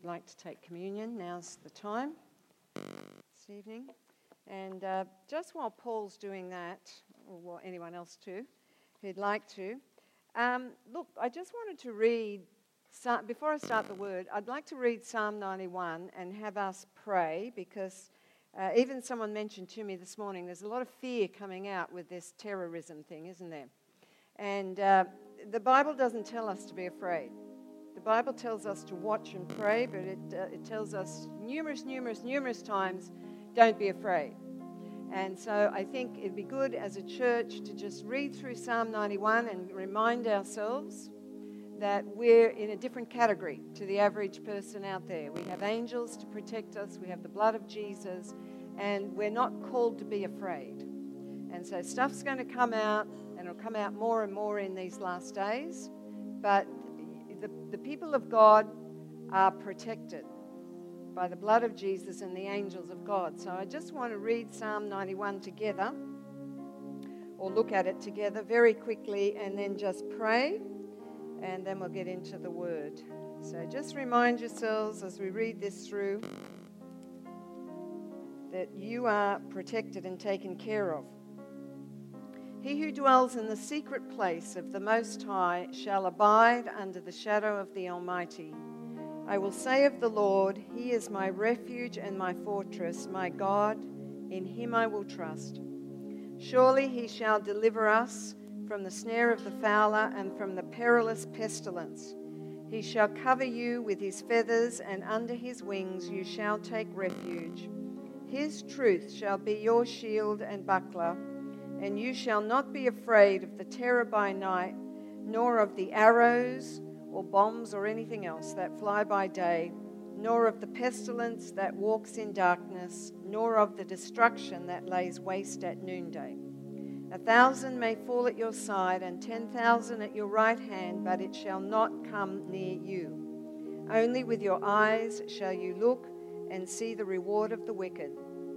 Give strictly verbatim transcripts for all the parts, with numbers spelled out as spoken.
like to take communion. Now's the time this evening. And uh, just while Paul's doing that, or while anyone else too, who'd like to, um, look, I just wanted to read, before I start the word, I'd like to read Psalm ninety-one and have us pray, because uh, even someone mentioned to me this morning, there's a lot of fear coming out with this terrorism thing, isn't there? And uh, the Bible doesn't tell us to be afraid. The Bible tells us to watch and pray, but it, uh, it tells us numerous, numerous, numerous times, don't be afraid. And so I think it'd be good as a church to just read through Psalm ninety-one and remind ourselves that we're in a different category to the average person out there. We have angels to protect us, we have the blood of Jesus, and we're not called to be afraid. And so stuff's going to come out, and it'll come out more and more in these last days, but the, the people of God are protected by the blood of Jesus and the angels of God. So I just want to read Psalm ninety-one together, or look at it together very quickly, and then just pray, and then we'll get into the word. So just remind yourselves as we read this through that you are protected and taken care of. He who dwells in the secret place of the Most High shall abide under the shadow of the Almighty. I will say of the Lord, He is my refuge and my fortress, my God, in Him I will trust. Surely He shall deliver us from the snare of the fowler and from the perilous pestilence. He shall cover you with His feathers, and under His wings you shall take refuge. His truth shall be your shield and buckler. And you shall not be afraid of the terror by night, nor of the arrows or bombs or anything else that fly by day, nor of the pestilence that walks in darkness, nor of the destruction that lays waste at noonday. A thousand may fall at your side, and ten thousand at your right hand, but it shall not come near you. Only with your eyes shall you look and see the reward of the wicked.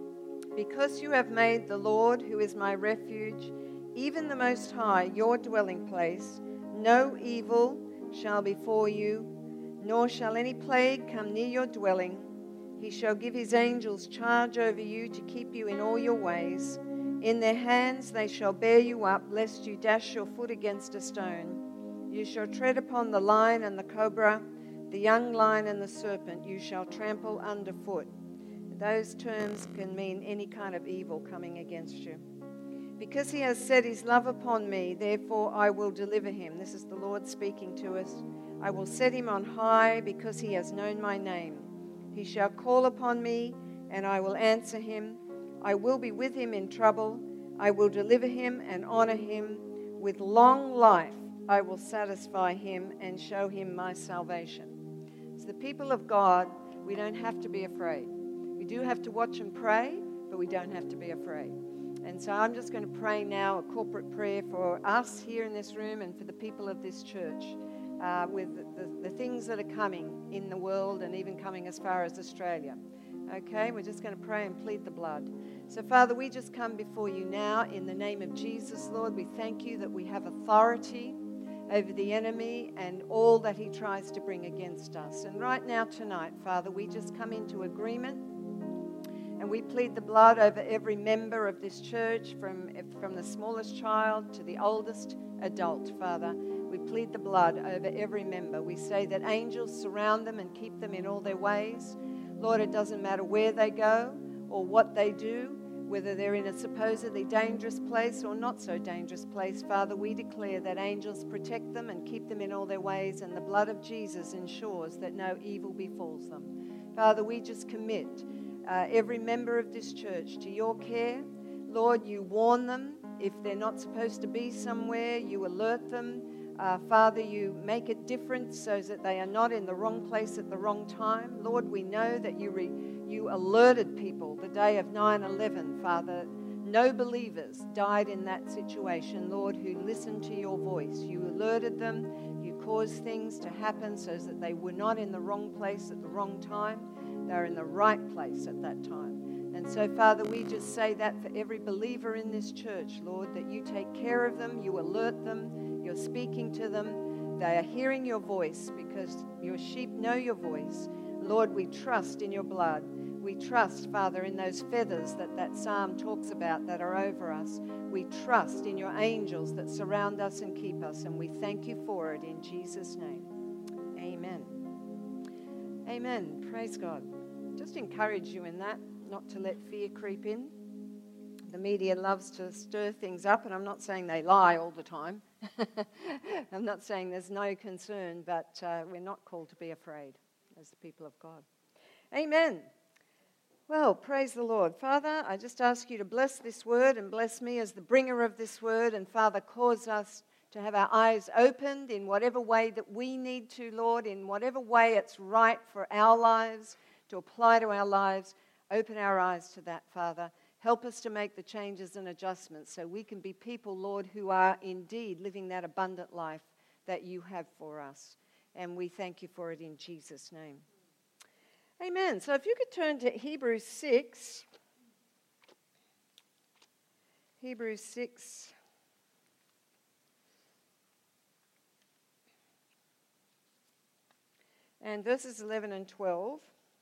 Because you have made the Lord, who is my refuge, even the Most High, your dwelling place, no evil shall befall you, nor shall any plague come near your dwelling. He shall give His angels charge over you to keep you in all your ways. In their hands they shall bear you up, lest you dash your foot against a stone. You shall tread upon the lion and the cobra, the young lion and the serpent you shall trample underfoot. Those terms can mean any kind of evil coming against you. Because He has set His love upon me, therefore I will deliver him. This is the Lord speaking to us. I will set him on high because he has known my name. He shall call upon me, and I will answer him. I will be with him in trouble. I will deliver him and honor him. With long life I will satisfy him and show him my salvation. As the people of God, we don't have to be afraid. We do have to watch and pray, but we don't have to be afraid. And so I'm just going to pray now a corporate prayer for us here in this room and for the people of this church uh, with the, the, the things that are coming in the world and even coming as far as Australia. Okay, we're just going to pray and plead the blood. So Father, we just come before you now in the name of Jesus, Lord. We thank you that we have authority over the enemy and all that he tries to bring against us. And right now tonight, Father, we just come into agreement. And we plead the blood over every member of this church, from, from the smallest child to the oldest adult, Father. We plead the blood over every member. We say that angels surround them and keep them in all their ways. Lord, it doesn't matter where they go or what they do, whether they're in a supposedly dangerous place or not so dangerous place. Father, we declare that angels protect them and keep them in all their ways, and the blood of Jesus ensures that no evil befalls them. Father, we just commit Uh, every member of this church to your care. Lord, you warn them if they're not supposed to be somewhere. You alert them. Uh, Father, you make it different so that they are not in the wrong place at the wrong time. Lord, we know that you re- you alerted people the day of nine eleven, Father. No believers died in that situation, Lord, who listened to your voice. You alerted them. You caused things to happen so that they were not in the wrong place at the wrong time. They're in the right place at that time. And so, Father, we just say that for every believer in this church, Lord, that you take care of them, you alert them, you're speaking to them. They are hearing your voice because your sheep know your voice. Lord, we trust in your blood. We trust, Father, in those feathers that that psalm talks about that are over us. We trust in your angels that surround us and keep us, and we thank you for it in Jesus' name. Amen. Amen. Praise God. Just encourage you in that, not to let fear creep in. The media loves to stir things up, and I'm not saying they lie all the time. I'm not saying there's no concern, but uh, we're not called to be afraid as the people of God. Amen. Well, praise the Lord. Father, I just ask you to bless this word and bless me as the bringer of this word. And Father, cause us to have our eyes opened in whatever way that we need to, Lord, in whatever way it's right for our lives, to apply to our lives. Open our eyes to that, Father. Help us to make the changes and adjustments so we can be people, Lord, who are indeed living that abundant life that you have for us. And we thank you for it in Jesus' name. Amen. So if you could turn to Hebrews six. Hebrews six. And verses eleven and twelve.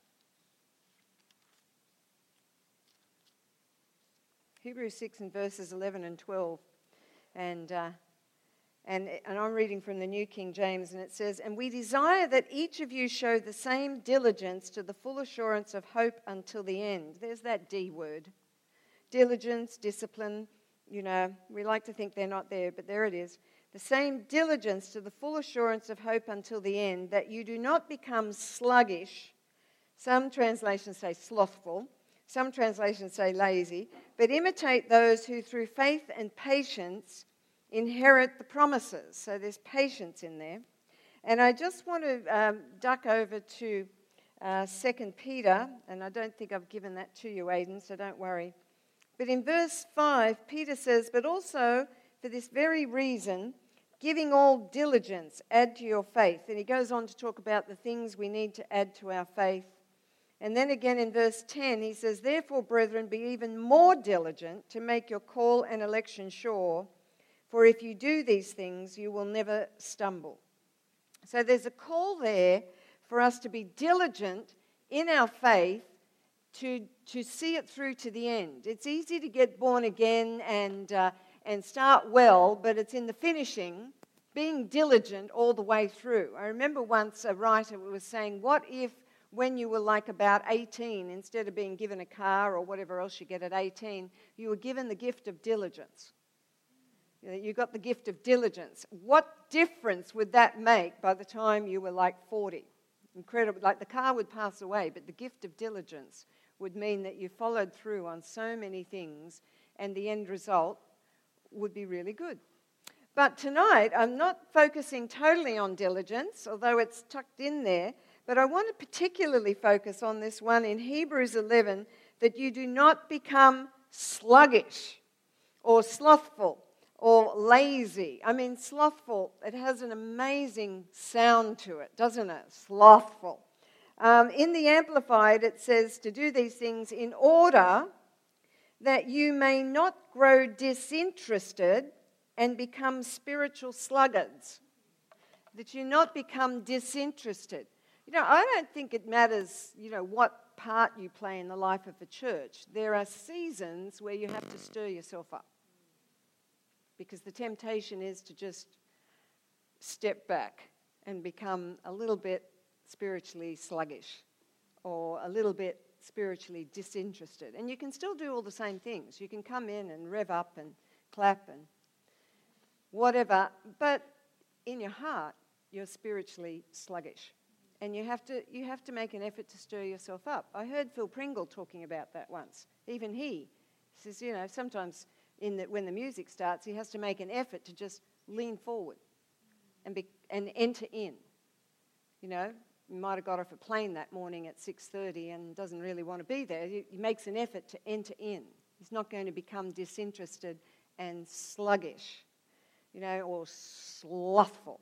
Hebrews six and verses eleven and twelve. And... Uh, And, and I'm reading from the New King James, and it says, "And we desire that each of you show the same diligence to the full assurance of hope until the end." There's that D word. Diligence, discipline, you know, we like to think they're not there, but there it is. "The same diligence to the full assurance of hope until the end, that you do not become sluggish." Some translations say slothful. Some translations say lazy. "But imitate those who through faith and patience inherit the promises." So there's patience in there. And I just want to um, duck over to uh, Second Peter, and I don't think I've given that to you, Aidan, so don't worry. But in verse five, Peter says, "But also for this very reason, giving all diligence, add to your faith." And he goes on to talk about the things we need to add to our faith. And then again in verse ten, he says, "Therefore, brethren, be even more diligent to make your call and election sure. For if you do these things, you will never stumble." So there's a call there for us to be diligent in our faith to, to see it through to the end. It's easy to get born again and, uh, and start well, but it's in the finishing, being diligent all the way through. I remember once a writer was saying, what if when you were like about eighteen, instead of being given a car or whatever else you get at eighteen, you were given the gift of diligence? You got the gift of diligence. What difference would that make by the time you were like forty? Incredible. Like the car would pass away, but the gift of diligence would mean that you followed through on so many things, and the end result would be really good. But tonight, I'm not focusing totally on diligence, although it's tucked in there, but I want to particularly focus on this one in Hebrews eleven, that you do not become sluggish or slothful or lazy. I mean, slothful, it has an amazing sound to it, doesn't it? Slothful. Um, in the Amplified, it says to do these things in order that you may not grow disinterested and become spiritual sluggards. That you not become disinterested. You know, I don't think it matters, you know, what part you play in the life of a church. There are seasons where you have to stir yourself up. Because the temptation is to just step back and become a little bit spiritually sluggish or a little bit spiritually disinterested. And you can still do all the same things. You can come in and rev up and clap and whatever, but in your heart, you're spiritually sluggish. And you have to you have to make an effort to stir yourself up. I heard Phil Pringle talking about that once. Even he says, you know, sometimes in the, when the music starts, he has to make an effort to just lean forward and be, and enter in. You know, he might have got off a plane that morning at six thirty and doesn't really want to be there. He, he makes an effort to enter in. He's not going to become disinterested and sluggish, you know, or slothful.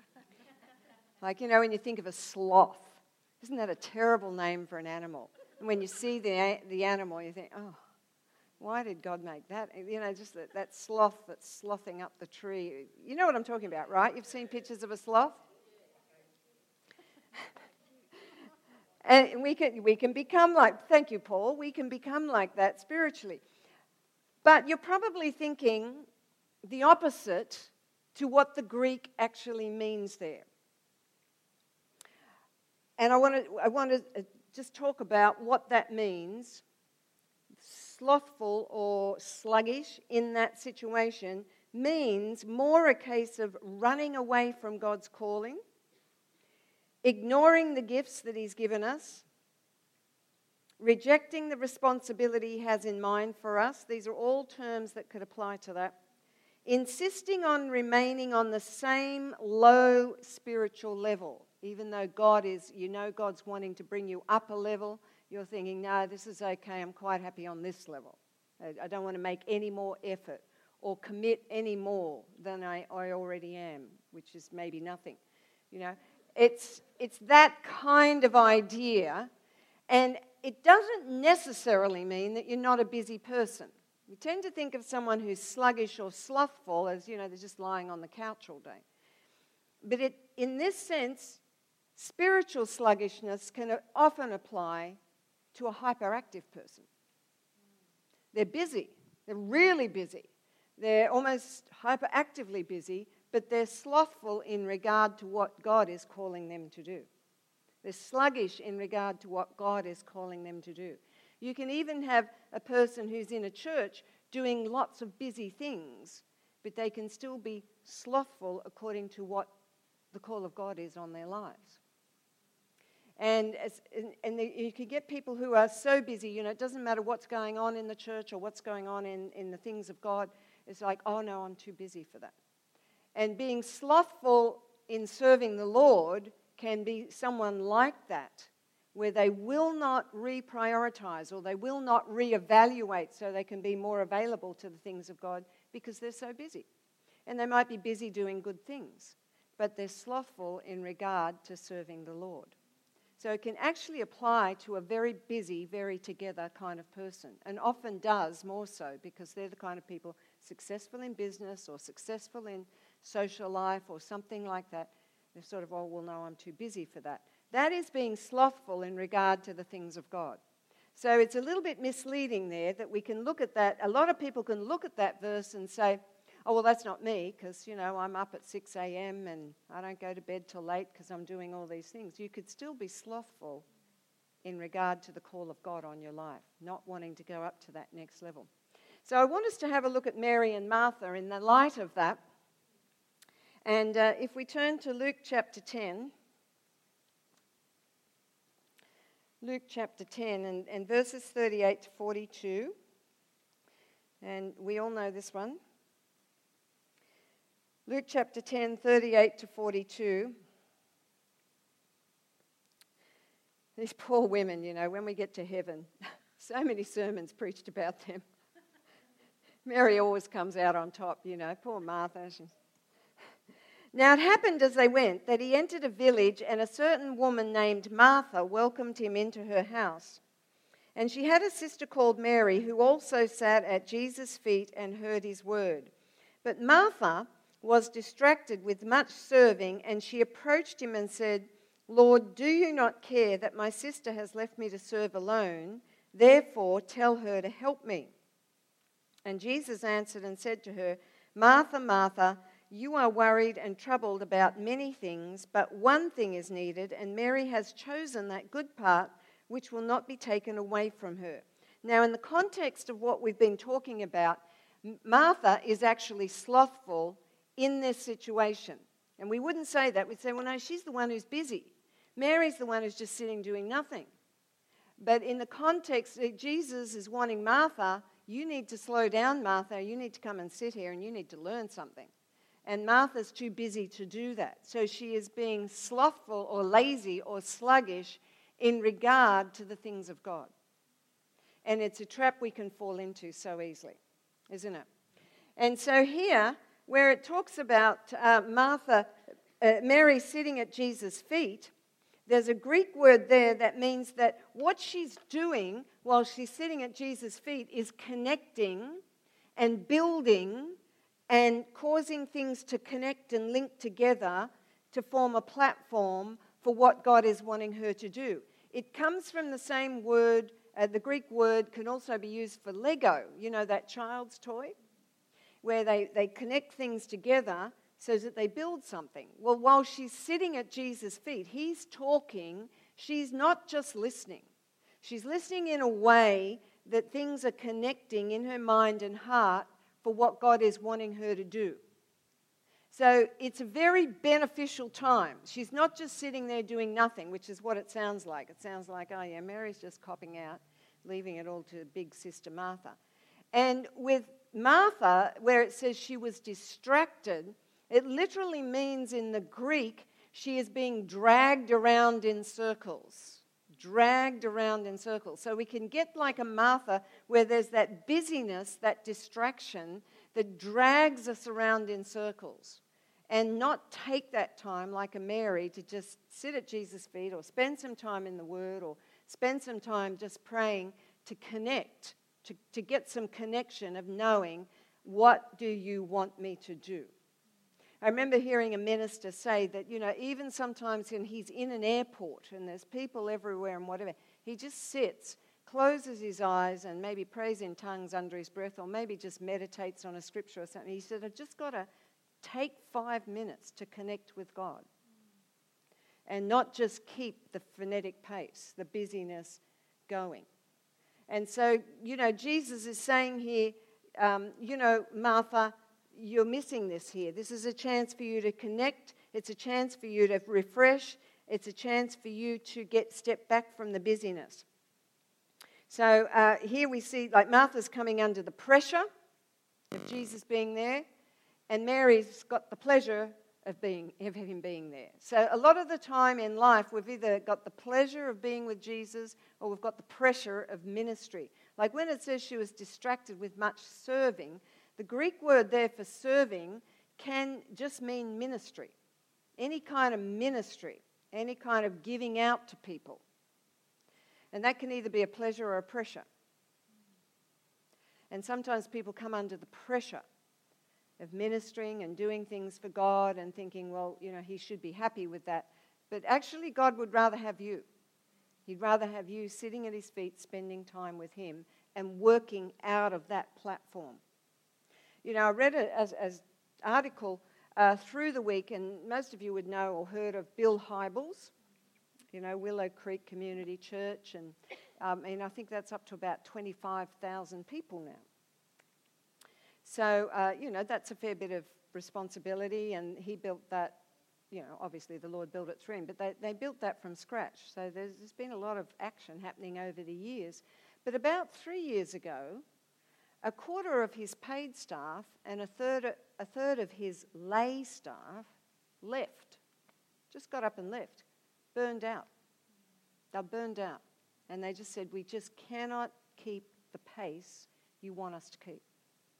Like, you know, when you think of a sloth, isn't that a terrible name for an animal? And when you see the the animal, you think, oh, why did God make that? You know, just that, that sloth that's slothing up the tree. You know what I'm talking about, right? You've seen pictures of a sloth? And we can, we can become like, thank you, Paul, we can become like that spiritually. But you're probably thinking the opposite to what the Greek actually means there. And I want to I want to just talk about what that means. Slothful or sluggish in that situation means more a case of running away from God's calling, ignoring the gifts that He's given us, rejecting the responsibility He has in mind for us. These are all terms that could apply to that. Insisting on remaining on the same low spiritual level, even though God is, you know, God's wanting to bring you up a level, you're thinking, no, this is okay, I'm quite happy on this level. I, I don't want to make any more effort or commit any more than I, I already am, which is maybe nothing. You know, it's it's that kind of idea, and it doesn't necessarily mean that you're not a busy person. We tend to think of someone who's sluggish or slothful as, you know, they're just lying on the couch all day. But it, in this sense, spiritual sluggishness can often apply to a hyperactive person. They're busy. They're really busy. They're almost hyperactively busy, but they're slothful in regard to what God is calling them to do. They're sluggish in regard to what God is calling them to do. You can even have a person who's in a church doing lots of busy things, but they can still be slothful according to what the call of God is on their lives. And, as, and, and the, you could get people who are so busy, you know, it doesn't matter what's going on in the church or what's going on in, in the things of God. It's like, oh no, I'm too busy for that. And being slothful in serving the Lord can be someone like that, where they will not reprioritize or they will not reevaluate so they can be more available to the things of God because they're so busy. And they might be busy doing good things, but they're slothful in regard to serving the Lord. So it can actually apply to a very busy, very together kind of person, and often does more so because they're the kind of people successful in business or successful in social life or something like that. They're sort of, oh, well, no, I'm too busy for that. That is being slothful in regard to the things of God. So it's a little bit misleading there that we can look at that. A lot of people can look at that verse and say, oh, well, that's not me because, you know, I'm up at six a.m. and I don't go to bed till late because I'm doing all these things. You could still be slothful in regard to the call of God on your life, not wanting to go up to that next level. So I want us to have a look at Mary and Martha in the light of that. And uh, if we turn to Luke chapter ten, Luke chapter ten and, and verses thirty-eight to forty-two, and we all know this one. Luke chapter ten, thirty-eight to forty-two. These poor women, you know, when we get to heaven, so many sermons preached about them. Mary always comes out on top, you know, poor Martha. She's... Now it happened as they went that he entered a village, and a certain woman named Martha welcomed him into her house. And she had a sister called Mary, who also sat at Jesus' feet and heard his word. But Martha was distracted with much serving, and she approached him and said, Lord, do you not care that my sister has left me to serve alone? Therefore, tell her to help me. And Jesus answered and said to her, Martha, Martha, you are worried and troubled about many things, but one thing is needed, and Mary has chosen that good part which will not be taken away from her. Now, in the context of what we've been talking about, Martha is actually slothful in this situation. And we wouldn't say that. We'd say, well, no, she's the one who's busy. Mary's the one who's just sitting doing nothing. But in the context, Jesus is wanting Martha, you need to slow down, Martha. You need to come and sit here and you need to learn something. And Martha's too busy to do that. So she is being slothful or lazy or sluggish in regard to the things of God. And it's a trap we can fall into so easily, isn't it? And so here, where it talks about uh, Martha, uh, Mary sitting at Jesus' feet, there's a Greek word there that means that what she's doing while she's sitting at Jesus' feet is connecting and building and causing things to connect and link together to form a platform for what God is wanting her to do. it comes from the same word. Uh, the Greek word can also be used for Lego, you know, that child's toy, where they, they connect things together so that they build something. Well, while she's sitting at Jesus' feet, he's talking. She's not just listening. She's listening in a way that things are connecting in her mind and heart for what God is wanting her to do. So it's a very beneficial time. She's not just sitting there doing nothing, which is what it sounds like. It sounds like, oh yeah, Mary's just copping out, leaving it all to big sister Martha. And with Martha, where it says she was distracted, it literally means in the Greek, she is being dragged around in circles. Dragged around in circles. So we can get like a Martha where there's that busyness, that distraction that drags us around in circles, and not take that time like a Mary to just sit at Jesus' feet or spend some time in the Word or spend some time just praying to connect, to, to get some connection of knowing, what do you want me to do? I remember hearing a minister say that, you know, even sometimes when he's in an airport and there's people everywhere and whatever, he just sits, closes his eyes and maybe prays in tongues under his breath, or maybe just meditates on a scripture or something. He said, I've just got to take five minutes to connect with God and not just keep the frenetic pace, the busyness going. And so, you know, Jesus is saying here, um, you know, Martha, you're missing this here. This is a chance for you to connect. It's a chance for you to refresh. It's a chance for you to get step back from the busyness. So uh, here we see, like, Martha's coming under the pressure of Jesus being there, and Mary's got the pleasure of being of him being there. So a lot of the time in life, we've either got the pleasure of being with Jesus or we've got the pressure of ministry. Like when it says she was distracted with much serving, the Greek word there for serving can just mean ministry. Any kind of ministry, any kind of giving out to people. And that can either be a pleasure or a pressure. And sometimes people come under the pressure of ministering and doing things for God and thinking, well, you know, he should be happy with that. But actually, God would rather have you. He'd rather have you sitting at his feet, spending time with him and working out of that platform. You know, I read an as, as article uh, through the week, and most of you would know or heard of Bill Hybels, you know, Willow Creek Community Church, and um, and I think that's up to about twenty-five thousand people now. So, uh, you know, that's a fair bit of responsibility, and he built that, you know, obviously the Lord built it through him, but they, they built that from scratch. So there's, there's been a lot of action happening over the years. But about three years ago, a quarter of his paid staff and a third, a third of his lay staff left, just got up and left, burned out. They're burned out. And they just said, we just cannot keep the pace you want us to keep.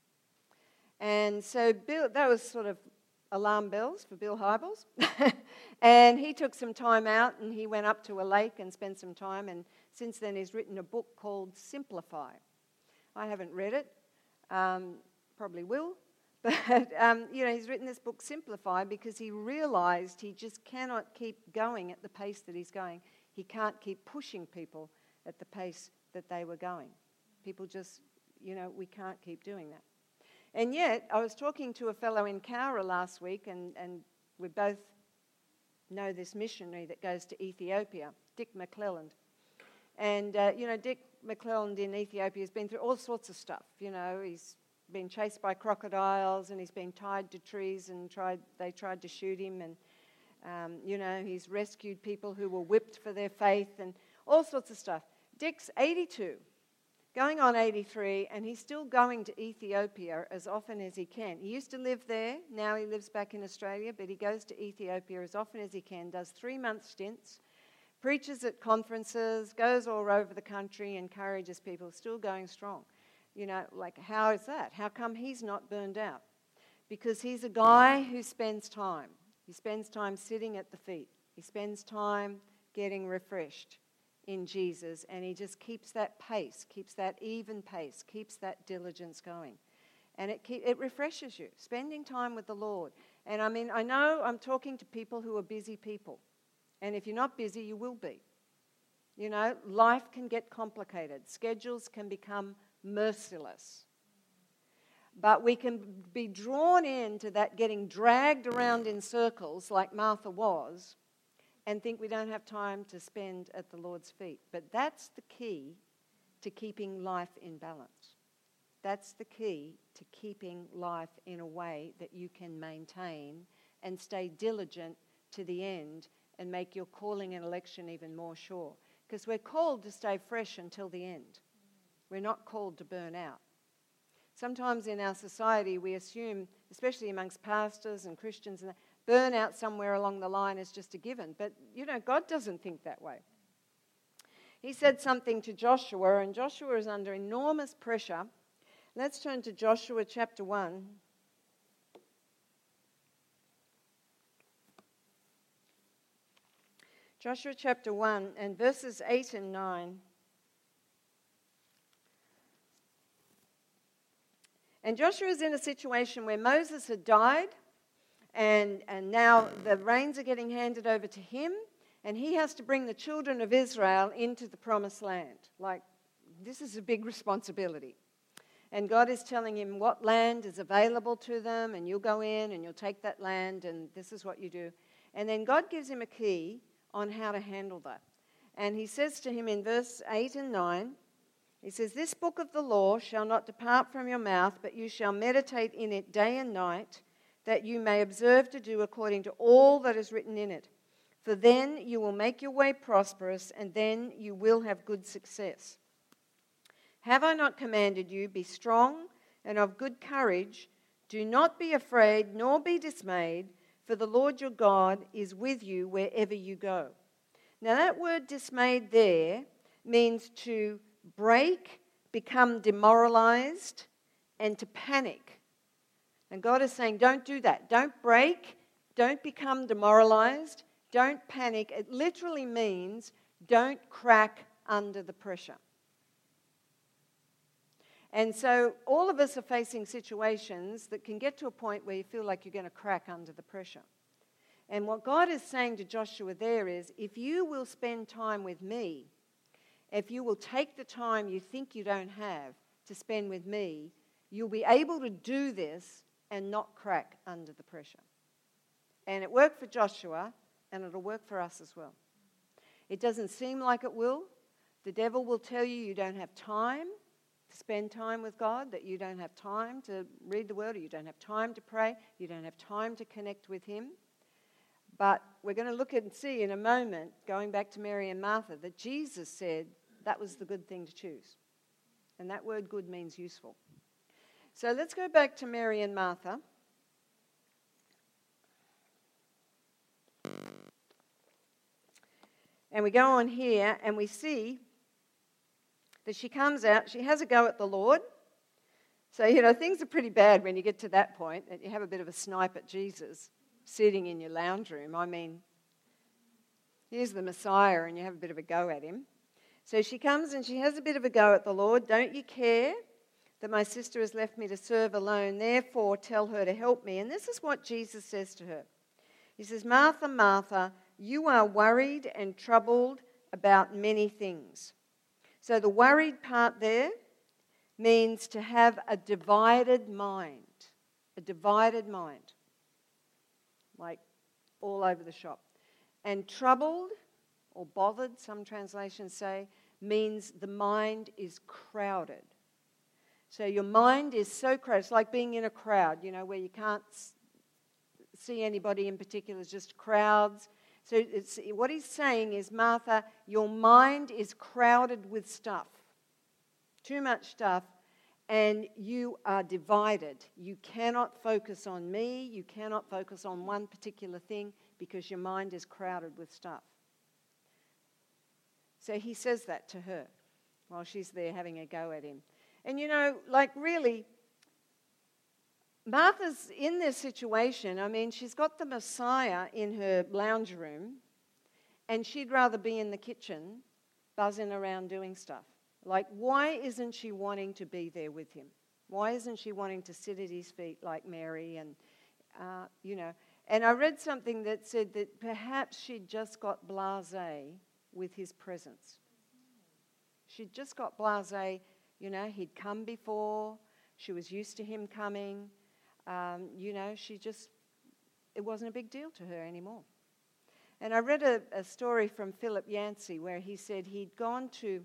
And so Bill, that was sort of alarm bells for Bill Hybels. And he took some time out and he went up to a lake and spent some time. And since then he's written a book called Simplify. I haven't read it, um, probably will. But, um, you know, he's written this book, Simplify, because he realized he just cannot keep going at the pace that he's going. He can't keep pushing people at the pace that they were going. People just, you know, we can't keep doing that. And yet, I was talking to a fellow in Cowra last week, and, and we both know this missionary that goes to Ethiopia, Dick McClelland. And, uh, you know, Dick McClelland in Ethiopia has been through all sorts of stuff. You know, he's been chased by crocodiles, and he's been tied to trees, and tried they tried to shoot him. And, um, you know, he's rescued people who were whipped for their faith, and all sorts of stuff. Dick's eighty-two. Going on eighty-three, and he's still going to Ethiopia as often as he can. He used to live there, now he lives back in Australia, but he goes to Ethiopia as often as he can, does three-month stints, preaches at conferences, goes all over the country, encourages people, still going strong. You know, like, how is that? How come he's not burned out? Because he's a guy who spends time. He spends time sitting at the feet. He spends time getting refreshed in Jesus, and he just keeps that pace, keeps that even pace, keeps that diligence going. And it keep, it refreshes you, spending time with the Lord. And I mean, I know I'm talking to people who are busy people. And if you're not busy, you will be. You know, life can get complicated. Schedules can become merciless. But we can be drawn into that getting dragged around in circles like Martha was and think we don't have time to spend at the Lord's feet. But that's the key to keeping life in balance. That's the key to keeping life in a way that you can maintain and stay diligent to the end and make your calling and election even more sure. Because we're called to stay fresh until the end. We're not called to burn out. Sometimes in our society we assume, especially amongst pastors and Christians, and burnout somewhere along the line is just a given. But, you know, God doesn't think that way. He said something to Joshua, and Joshua is under enormous pressure. Let's turn to Joshua chapter one. Joshua chapter one and verses eight and nine. And Joshua is in a situation where Moses had died, and, and now the reins are getting handed over to him, and he has to bring the children of Israel into the promised land. Like, this is a big responsibility. And God is telling him what land is available to them, and you'll go in and you'll take that land, and this is what you do. And then God gives him a key on how to handle that. And he says to him in verse eight and nine, he says, "This book of the law shall not depart from your mouth, but you shall meditate in it day and night, that you may observe to do according to all that is written in it. For then you will make your way prosperous, and then you will have good success. Have I not commanded you, be strong and of good courage? Do not be afraid, nor be dismayed, for the Lord your God is with you wherever you go." Now that word dismayed there means to break, become demoralized, and to panic. And God is saying, don't do that. Don't break. Don't become demoralized. Don't panic. It literally means don't crack under the pressure. And so all of us are facing situations that can get to a point where you feel like you're going to crack under the pressure. And what God is saying to Joshua there is, if you will spend time with me, if you will take the time you think you don't have to spend with me, you'll be able to do this and not crack under the pressure. And it worked for Joshua, and it'll work for us as well. It doesn't seem like it will. The devil will tell you you don't have time to spend time with God, that you don't have time to read the Word, or you don't have time to pray, you don't have time to connect with Him. But we're going to look and see in a moment, going back to Mary and Martha, that Jesus said that was the good thing to choose. And that word good means useful. So let's go back to Mary and Martha. And we go on here and we see that she comes out, she has a go at the Lord. So, you know, things are pretty bad when you get to that point, and you have a bit of a snipe at Jesus sitting in your lounge room. I mean, here's the Messiah, and you have a bit of a go at him. So she comes and she has a bit of a go at the Lord. "Don't you care that my sister has left me to serve alone? Therefore, tell her to help me." And this is what Jesus says to her. He says, "Martha, Martha, you are worried and troubled about many things." So the worried part there means to have a divided mind. A divided mind. Like all over the shop. And troubled or bothered, some translations say, means the mind is crowded. So your mind is so crowded. It's like being in a crowd, you know, where you can't see anybody in particular. It's just crowds. So it's, what he's saying is, Martha, your mind is crowded with stuff. Too much stuff. And you are divided. You cannot focus on me. You cannot focus on one particular thing because your mind is crowded with stuff. So he says that to her while she's there having a go at him. And you know, like really, Martha's in this situation. I mean, she's got the Messiah in her lounge room, and she'd rather be in the kitchen buzzing around doing stuff. Like, why isn't she wanting to be there with him? Why isn't she wanting to sit at his feet like Mary? And, uh, you know, and I read something that said that perhaps she'd just got blasé with his presence. She'd just got blasé, you know, he'd come before. She was used to him coming. Um, you know, she just, it wasn't a big deal to her anymore. And I read a, a story from Philip Yancey where he said he'd gone to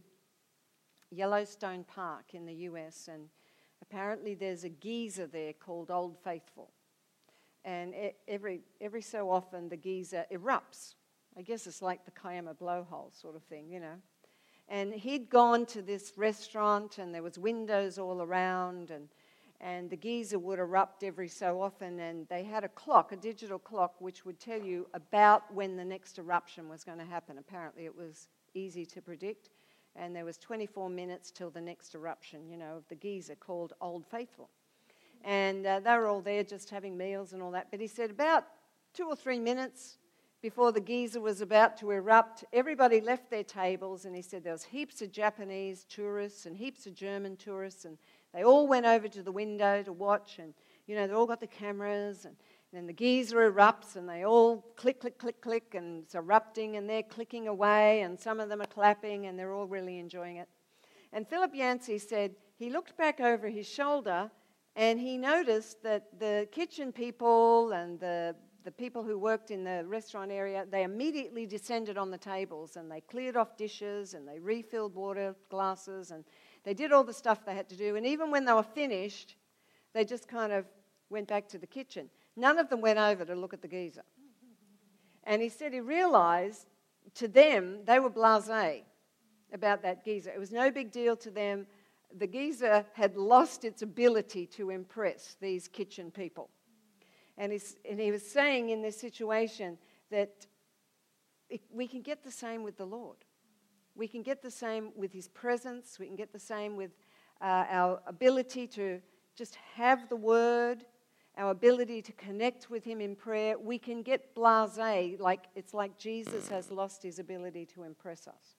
Yellowstone Park in the U S, and apparently there's a geyser there called Old Faithful. And it, every every so often the geyser erupts. I guess it's like the Kiama blowhole sort of thing, you know. And he'd gone to this restaurant, and there was windows all around, and and the geyser would erupt every so often, and they had a clock, a digital clock, which would tell you about when the next eruption was going to happen. Apparently it was easy to predict, and there was twenty-four minutes till the next eruption, you know, of the geyser called Old Faithful. And uh, they were all there just having meals and all that. But he said about two or three minutes before the geyser was about to erupt, everybody left their tables, and he said there was heaps of Japanese tourists and heaps of German tourists, and they all went over to the window to watch, and, you know, they all got the cameras, and, and then the geyser erupts, and they all click, click, click, click, and it's erupting, and they're clicking away, and some of them are clapping, and they're all really enjoying it. And Philip Yancey said he looked back over his shoulder, and he noticed that the kitchen people and the the people who worked in the restaurant area, they immediately descended on the tables, and they cleared off dishes, and they refilled water glasses, and they did all the stuff they had to do. And even when they were finished, they just kind of went back to the kitchen. None of them went over to look at the geyser. And he said he realized to them, they were blasé about that geyser. It was no big deal to them. The geyser had lost its ability to impress these kitchen people. And, he's, and he was saying in this situation that it, we can get the same with the Lord. We can get the same with his presence. We can get the same with uh, our ability to just have the word, our ability to connect with him in prayer. We can get blasé, like it's like Jesus has lost his ability to impress us.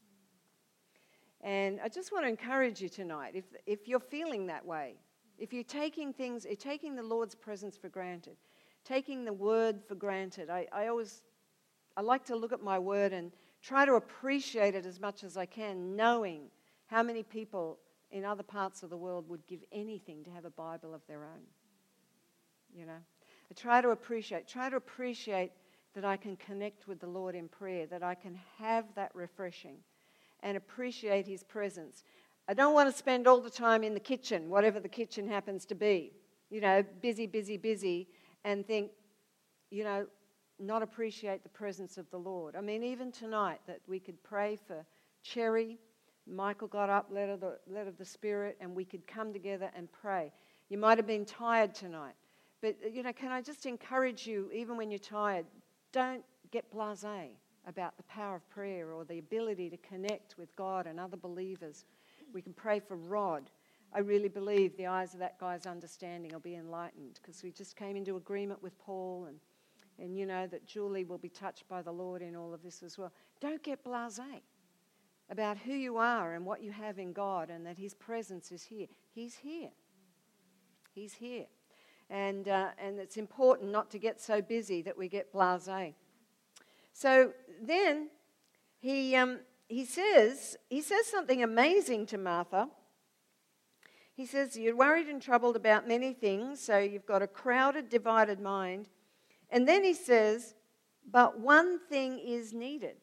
And I just want to encourage you tonight, if, if you're feeling that way, if you're taking things, you're taking the Lord's presence for granted, taking the word for granted. I, I always, I like to look at my word and try to appreciate it as much as I can, knowing how many people in other parts of the world would give anything to have a Bible of their own. You know, I try to appreciate, try to appreciate that I can connect with the Lord in prayer, that I can have that refreshing and appreciate his presence. I don't want to spend all the time in the kitchen, whatever the kitchen happens to be, you know, busy, busy, busy, and think, you know, not appreciate the presence of the Lord. I mean, even tonight that we could pray for Cherry. Michael got up, led of the, led of the Spirit, and we could come together and pray. You might have been tired tonight, but, you know, can I just encourage you, even when you're tired, don't get blasé about the power of prayer or the ability to connect with God and other believers. We can pray for Rod. I really believe the eyes of that guy's understanding will be enlightened, because we just came into agreement with Paul, and, and you know that Julie will be touched by the Lord in all of this as well. Don't get blasé about who you are and what you have in God, and that his presence is here. He's here. He's here. And, uh, and it's important not to get so busy that we get blasé. So then he, um, he, says, he says something amazing to Martha. He says, you're worried and troubled about many things, so you've got a crowded, divided mind. And then he says, but one thing is needed.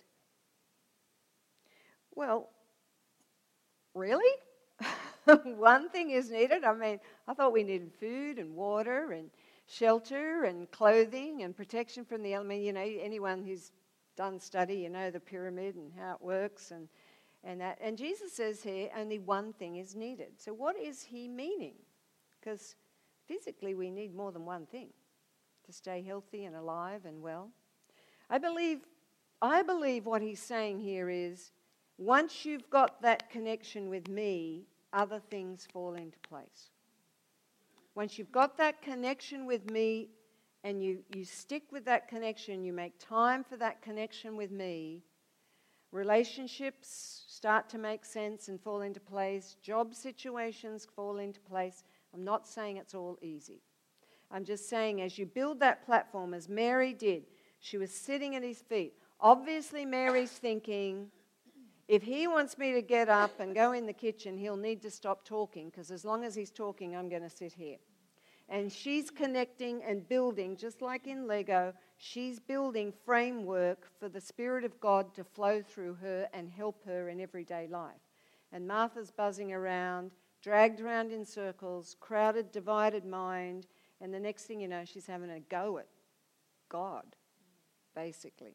Well, really? One thing is needed? I mean, I thought we needed food and water and shelter and clothing and protection from the element. You know, anyone who's done study, you know the pyramid and how it works and And that, and Jesus says here, only one thing is needed. So what is he meaning? Because physically we need more than one thing to stay healthy and alive and well. I believe, I believe what he's saying here is, once you've got that connection with me, other things fall into place. Once you've got that connection with me and you, you stick with that connection, you make time for that connection with me, relationships start to make sense and fall into place. Job situations fall into place. I'm not saying it's all easy. I'm just saying as you build that platform, as Mary did, she was sitting at his feet. Obviously, Mary's thinking, If he wants me to get up and go in the kitchen, he'll need to stop talking, because as long as he's talking, I'm going to sit here. And she's connecting and building, just like in Lego, she's building framework for the Spirit of God to flow through her and help her in everyday life. And Martha's buzzing around, dragged around in circles, crowded, divided mind, and the next thing you know, she's having a go at God, basically.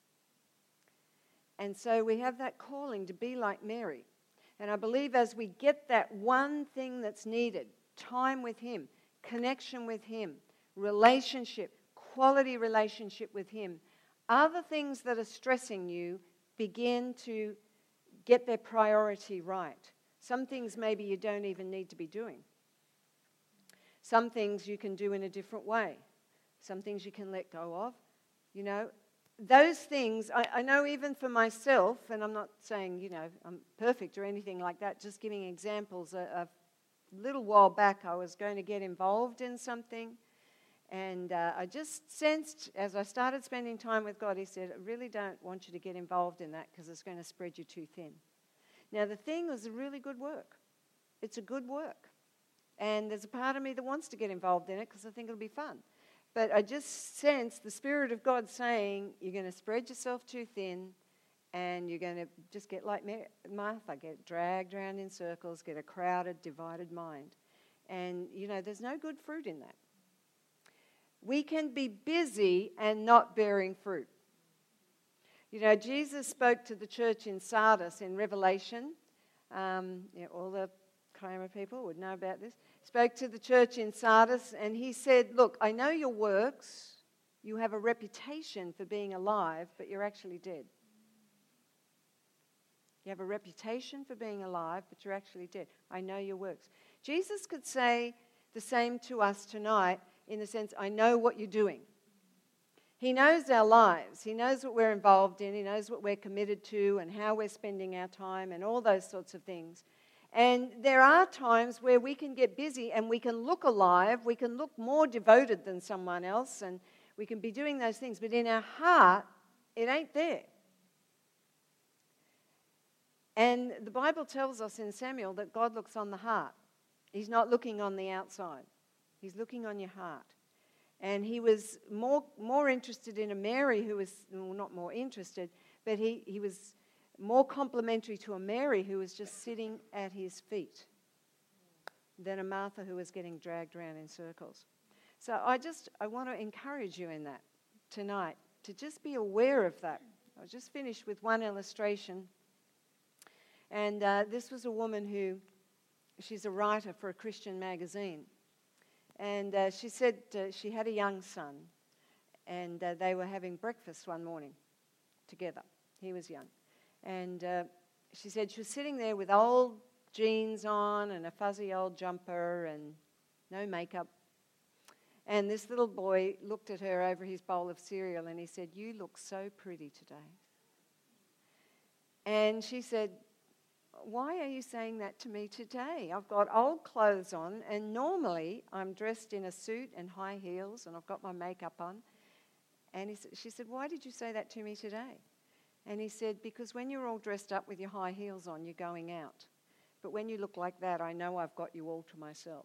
And so we have that calling to be like Mary. And I believe as we get that one thing that's needed, time with him, connection with him, relationship, quality relationship with him, other things that are stressing you begin to get their priority right. Some things maybe you don't even need to be doing. Some things you can do in a different way. Some things you can let go of. You know, those things, I, I know even for myself, and I'm not saying, you know, I'm perfect or anything like that, just giving examples. A, a little while back I was going to get involved in something, and uh, I just sensed as I started spending time with God, he said, I really don't want you to get involved in that because it's going to spread you too thin. Now the thing was a really good work. It's a good work. And there's a part of me that wants to get involved in it because I think it'll be fun. But I just sense the Spirit of God saying, you're going to spread yourself too thin, and you're going to just get like Martha, get dragged around in circles, get a crowded, divided mind. And, you know, there's no good fruit in that. We can be busy and not bearing fruit. You know, Jesus spoke to the church in Sardis in Revelation. Um, you know, all the Kramer people would know about this. Spoke to the church in Sardis, and he said, look, I know your works. You have a reputation for being alive, but you're actually dead. You have a reputation for being alive, but you're actually dead. I know your works. Jesus could say the same to us tonight in the sense, I know what you're doing. He knows our lives. He knows what we're involved in. He knows what we're committed to and how we're spending our time and all those sorts of things. And there are times where we can get busy and we can look alive, we can look more devoted than someone else, and we can be doing those things, but in our heart, it ain't there. And the Bible tells us in Samuel that God looks on the heart. He's not looking on the outside. He's looking on your heart. And he was more more interested in a Mary who was, well, not more interested, but he, he was more complimentary to a Mary who was just sitting at his feet than a Martha who was getting dragged around in circles. So I just, I want to encourage you in that tonight, to just be aware of that. I'll just finish with one illustration. And uh, this was a woman who, she's a writer for a Christian magazine. And uh, she said uh, she had a young son, and uh, they were having breakfast one morning together. He was young. And uh, she said she was sitting there with old jeans on and a fuzzy old jumper and no makeup. And this little boy looked at her over his bowl of cereal and he said, "You look so pretty today." And she said, "Why are you saying that to me today? I've got old clothes on, and normally I'm dressed in a suit and high heels and I've got my makeup on." And he, she said, "Why did you say that to me today?" And he said, "Because when you're all dressed up with your high heels on, you're going out. But when you look like that, I know I've got you all to myself."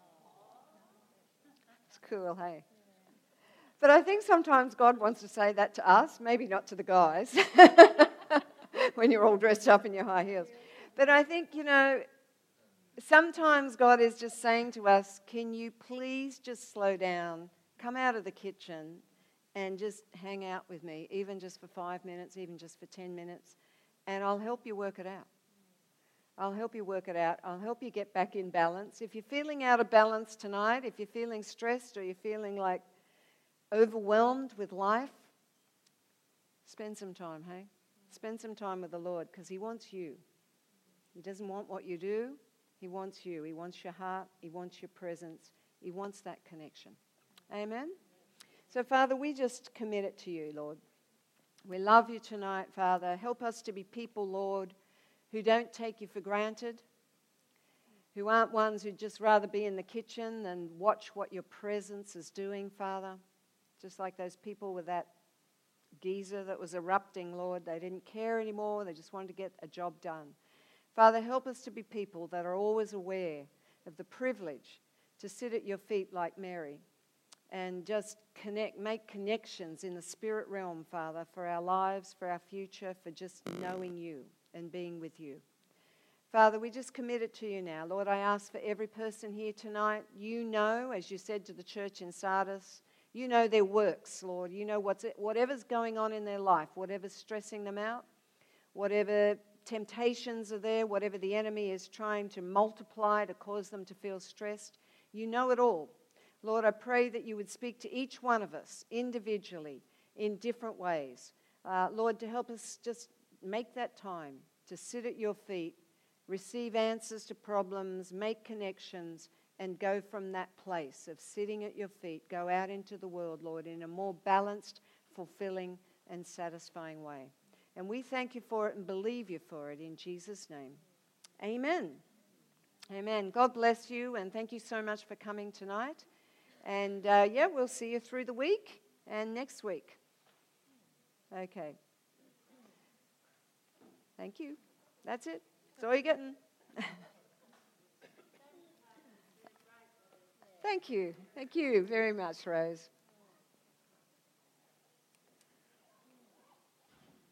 It's cool, hey? But I think sometimes God wants to say that to us, maybe not to the guys, when you're all dressed up in your high heels. But I think, you know, sometimes God is just saying to us, can you please just slow down, come out of the kitchen, and just hang out with me, even just for five minutes, even just for ten minutes, and I'll help you work it out. I'll help you work it out. I'll help you get back in balance. If you're feeling out of balance tonight, if you're feeling stressed or you're feeling like overwhelmed with life, spend some time, hey? Spend some time with the Lord, because He wants you. He doesn't want what you do. He wants you. He wants your heart. He wants your presence. He wants that connection. Amen? So, Father, we just commit it to you, Lord. We love you tonight, Father. Help us to be people, Lord, who don't take you for granted, who aren't ones who'd just rather be in the kitchen than watch what your presence is doing, Father. Just like those people with that geyser that was erupting, Lord. They didn't care anymore. They just wanted to get a job done. Father, help us to be people that are always aware of the privilege to sit at your feet like Mary and just connect, make connections in the spirit realm, Father, for our lives, for our future, for just knowing you and being with you. Father, we just commit it to you now. Lord, I ask for every person here tonight, you know, as you said to the church in Sardis, you know their works, Lord. You know what's whatever's going on in their life, whatever's stressing them out, whatever temptations are there, whatever the enemy is trying to multiply to cause them to feel stressed. You know it all. Lord, I pray that you would speak to each one of us individually in different ways. Uh, Lord, to help us just make that time to sit at your feet, receive answers to problems, make connections, and go from that place of sitting at your feet, go out into the world, Lord, in a more balanced, fulfilling, and satisfying way. And we thank you for it and believe you for it in Jesus' name. Amen. Amen. God bless you, and thank you so much for coming tonight. And uh, yeah, we'll see you through the week and next week. Okay. Thank you. That's it. That's all you're getting. Thank you. Thank you very much, Rose.